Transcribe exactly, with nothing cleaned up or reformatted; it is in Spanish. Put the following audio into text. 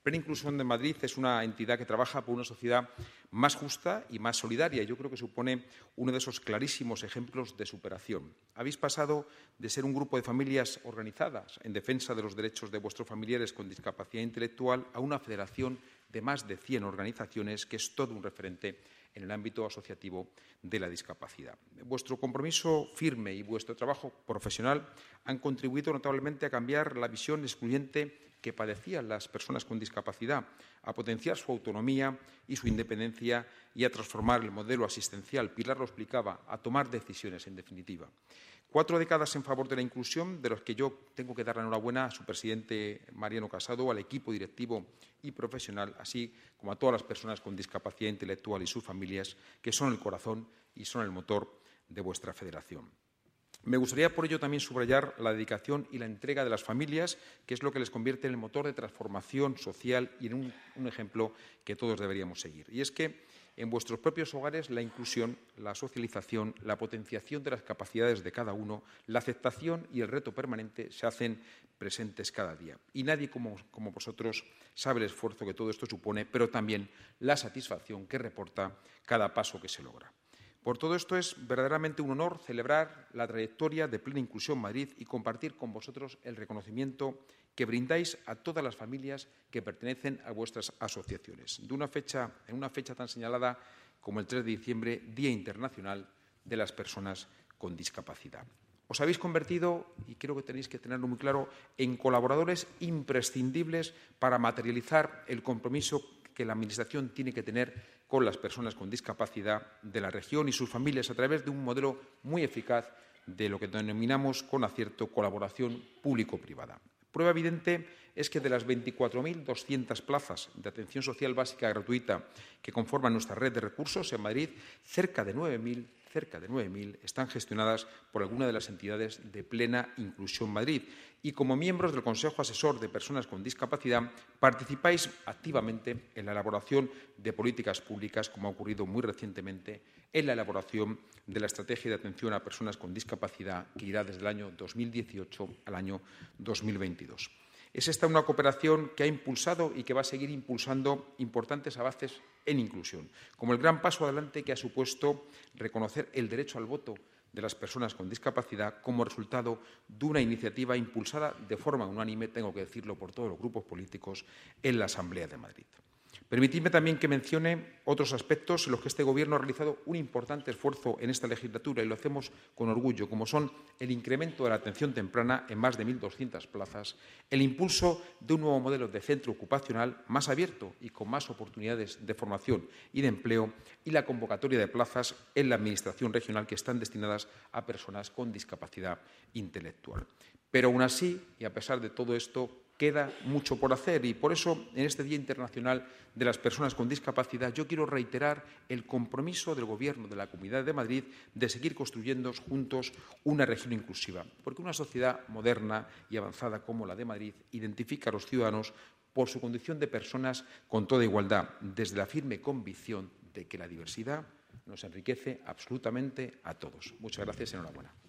Plena Inclusión de Madrid es una entidad que trabaja por una sociedad más justa y más solidaria. Yo creo que supone uno de esos clarísimos ejemplos de superación. Habéis pasado de ser un grupo de familias organizadas en defensa de los derechos de vuestros familiares con discapacidad intelectual a una federación de más de cien organizaciones que es todo un referente en el ámbito asociativo de la discapacidad. Vuestro compromiso firme y vuestro trabajo profesional han contribuido notablemente a cambiar la visión excluyente que padecían las personas con discapacidad, a potenciar su autonomía y su independencia y a transformar el modelo asistencial. Pilar lo explicaba, a tomar decisiones, en definitiva. Cuatro décadas en favor de la inclusión, de los que yo tengo que dar la enhorabuena a su presidente Mariano Casado, al equipo directivo y profesional, así como a todas las personas con discapacidad intelectual y sus familias, que son el corazón y son el motor de vuestra federación. Me gustaría, por ello, también subrayar la dedicación y la entrega de las familias, que es lo que les convierte en el motor de transformación social y en un, un ejemplo que todos deberíamos seguir. Y es que en vuestros propios hogares la inclusión, la socialización, la potenciación de las capacidades de cada uno, la aceptación y el reto permanente se hacen presentes cada día. Y nadie como, como vosotros sabe el esfuerzo que todo esto supone, pero también la satisfacción que reporta cada paso que se logra. Por todo esto es verdaderamente un honor celebrar la trayectoria de Plena Inclusión Madrid y compartir con vosotros el reconocimiento que brindáis a todas las familias que pertenecen a vuestras asociaciones, de una fecha, en una fecha tan señalada como el tres de diciembre, Día Internacional de las Personas con Discapacidad. Os habéis convertido, y creo que tenéis que tenerlo muy claro, en colaboradores imprescindibles para materializar el compromiso que la Administración tiene que tener con las personas con discapacidad de la región y sus familias a través de un modelo muy eficaz de lo que denominamos con acierto colaboración público-privada. Prueba evidente es que de las veinticuatro mil doscientas plazas de atención social básica gratuita que conforman nuestra red de recursos en Madrid, cerca de nueve mil cerca de nueve mil están gestionadas por alguna de las entidades de Plena Inclusión Madrid. Y como miembros del Consejo Asesor de Personas con Discapacidad, participáis activamente en la elaboración de políticas públicas, como ha ocurrido muy recientemente en la elaboración de la Estrategia de Atención a Personas con Discapacidad, que irá desde el año dos mil dieciocho al año dos mil veintidós. Es esta una cooperación que ha impulsado y que va a seguir impulsando importantes avances en inclusión, como el gran paso adelante que ha supuesto reconocer el derecho al voto de las personas con discapacidad como resultado de una iniciativa impulsada de forma unánime, tengo que decirlo, por todos los grupos políticos en la Asamblea de Madrid. Permitidme también que mencione otros aspectos en los que este Gobierno ha realizado un importante esfuerzo en esta legislatura y lo hacemos con orgullo, como son el incremento de la atención temprana en más de mil doscientas plazas, el impulso de un nuevo modelo de centro ocupacional más abierto y con más oportunidades de formación y de empleo y la convocatoria de plazas en la Administración regional que están destinadas a personas con discapacidad intelectual. Pero aún así, y a pesar de todo esto, queda mucho por hacer y por eso en este Día Internacional de las Personas con Discapacidad yo quiero reiterar el compromiso del Gobierno de la Comunidad de Madrid de seguir construyendo juntos una región inclusiva, porque una sociedad moderna y avanzada como la de Madrid identifica a los ciudadanos por su condición de personas con toda igualdad, desde la firme convicción de que la diversidad nos enriquece absolutamente a todos. Muchas gracias y enhorabuena.